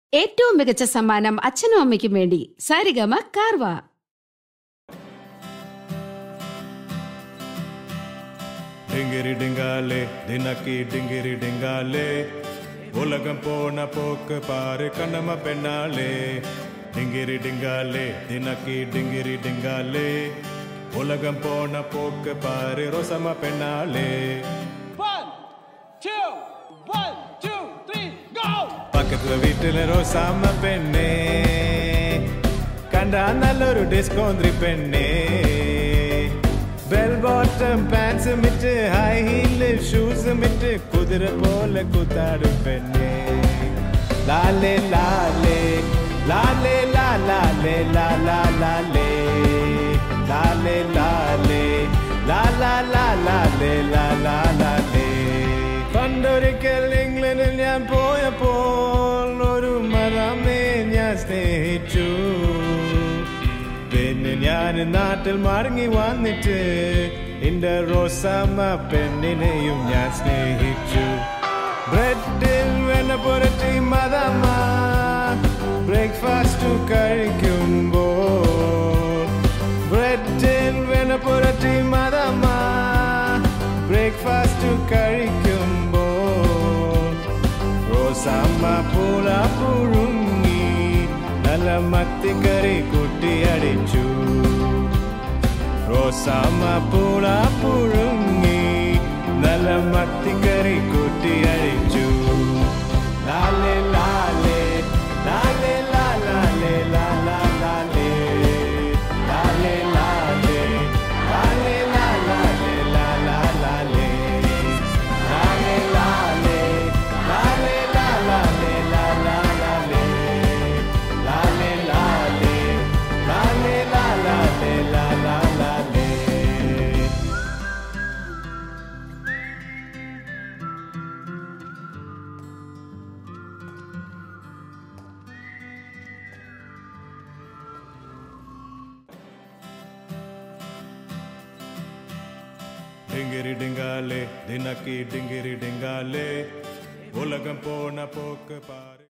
ഏറ്റവും മികച്ച സമ്മാനം അച്ഛനും അമ്മയ്ക്കും വേണ്ടി സാരിഗമ കാർവ. ഡിങ്കിരി ഡിങ്കാലേ ദിനക്കി ഡിങ്കിരി ഡിങ്കാലേ ഉലകം പോണ പോക്ക് പാറ് കണ്ണമ്മ പെണ്ണാലേ. ഡിങ്കിരി ഡിങ്കാലേ ദിനക്കി ഡിങ്കിരി ഡിങ്കാലേ ഉലകം പോണ പോക്ക് പാറ് റോസമ്മ പെണ്ണാലേ. പക്കത്തെ വീട്ടിലെ റോസാമ്മ പെണ്ണേ കണ്ടാ നല്ലൊരു ഡിസ്കോന്ത്രി പെണ്ണേ. ബെൽ ബോട്ടം പാൻസും ഇട്ട് ഹൈ ഹീൽ ഷൂസും ഇട്ട് കുതിര പോലെ കുത്താടും പെണ്ണേ. ലാലേ ലാലേ ലാലേ ലാലേ ലാലാ ലാലേ ലാലേ ലാലേ ലാലാ ലാലേ ലാലാ ലാലേ. പണ്ടൊരിക്കൽ ഇംഗ്ലണ്ടിൽ ഞാൻ പോയപ്പോൾ ഒരു മരമേ ഞാൻ സ്നേഹിച്ചു. പിന്നെ ഞാൻ നാട്ടിൽ മടങ്ങി വന്നിട്ട് എന്റെ റോസാമ്മ പെണ്ണിനെയും ഞാൻ സ്നേഹിച്ചു. ബ്രെഡിൽ വെണ്ണ പുരട്ടി മദമ്മ ബ്രേക്ക്ഫാസ്റ്റ് കഴിക്കുമ്പോൾ. ബ്രെഡിൽ വെണ്ണ പുരട്ടി മദമ്മ ബ്രേക്ക്ഫാസ്റ്റ് കഴിക്കുമ്പോൾ. റോസാമ്മ പൂള പുഴുങ്ങി നല്ല മത്തിക്കറി കുട്ടിയടിച്ചു. റോസാമ്മ പൂള പുഴുങ്ങി നല്ല മത്തിക്കറി കുട്ടിയടിച്ചു. ലാലേ ലാലേ ലാലേ ലാലേ ലാലാ ലാലേ ലാലേ ലാലേ ലാലേ ലാലേ ലാലാ ലാലേ ലാലേ ലാലേ ലാലേ ലാലേ ലാലാ ലാലേ ലാലേ ലാലേ ലാലേ ലാലേ ലാലാ ലാലേ. ഡിങ്കിരി ഡിങ്കാലേ ദിനക്കി ഡിങ്കിരി ഡിങ്കാലേ ഉലകം പോണ പോക്ക് പാറ്.